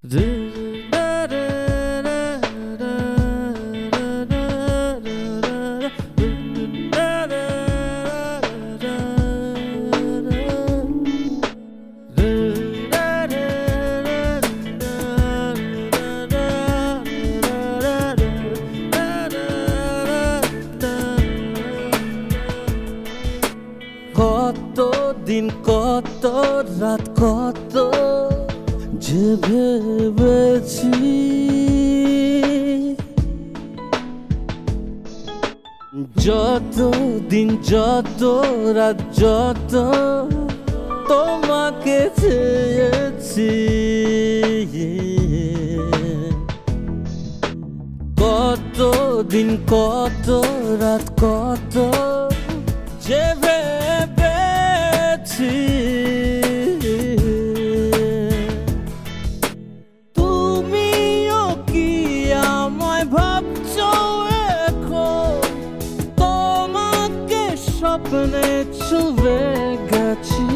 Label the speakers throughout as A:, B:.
A: কত দিন কত রাত কত যে ভেবেছি যত দিন যত রাত যত তোমাকে চেয়েছি কত দিন কত রাত কত যে ভেবেছি তুমিও কি আমায় ভাবছো এখন তোমাকে স্বপ্নে ছুঁয়ে গেছি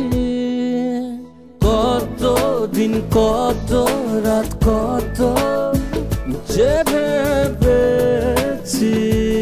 A: কত দিন কত রাত কত যে ভেবেছি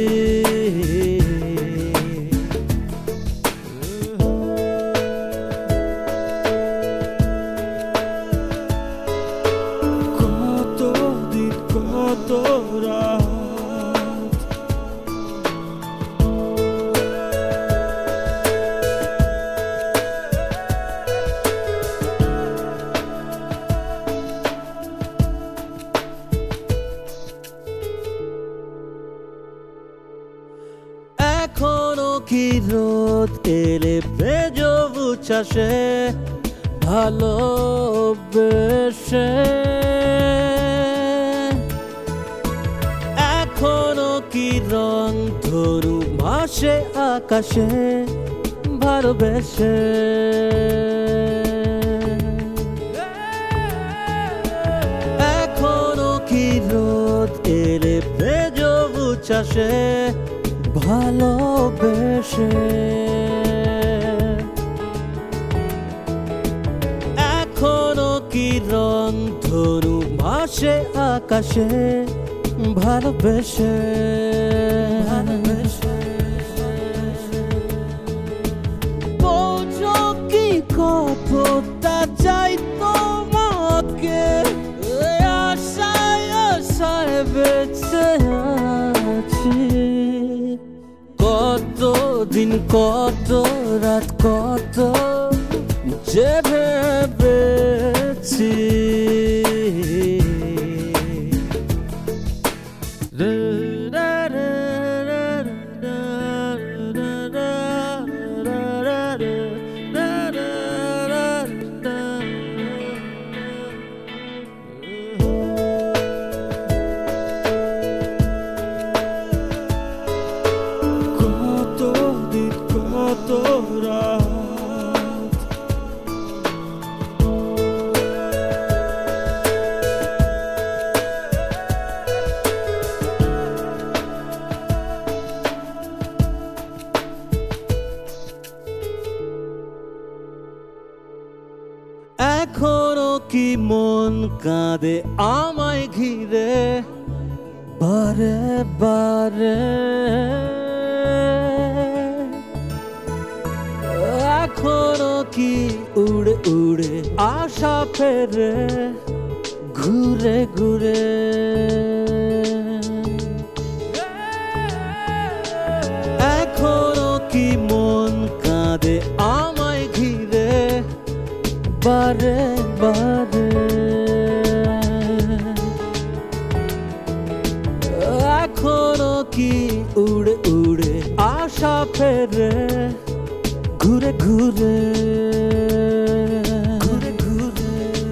A: এখনো কি রোদ এলে ভেজো উচ্ছ্বাসে ভালোবেসে এখনো কি রং ধরু ভাসে আকাশে ভালোবেসে এখনো কি রোদ এলে ভেজো উচ্ছ্বাসে ভালোবেসে এখনো কি রং ধরু ভাসে আকাশে ভালোবেসে বোঝো কি কতটা চাই তোমাকে আশায় আশায় বেঁচে আছি কত দিন কত রাত কত যে ভেবেছি এখনো কি মন কাঁদে আমায় ঘিরে বারে বারে এখনো কি উড়ে উড়ে আশা ফেরে ঘুরে ঘুরে এখনো কি মন কাঁদে আমায় ঘিরে বারে বারে এখনো কি উড়ে উড়ে আশা ফেরে ঘুরে ঘুরে ঘুরে ঘুরে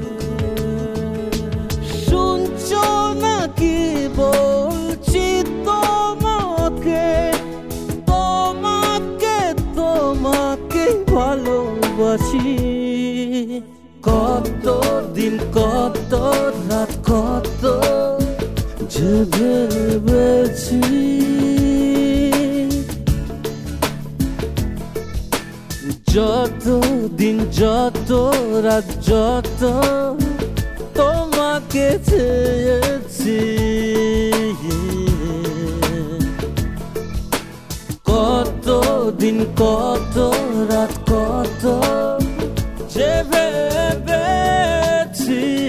A: শুনছো নাকি বলছি তোমাকে তোমাকে তোমাকে ভালোবাসি কত দিন কত রাত কত যে ভেবেছি যত দিন যত রাত যত তোমাকে তোকে চেয়েছি, কত দিন কত রাত কত যে ভেবেছি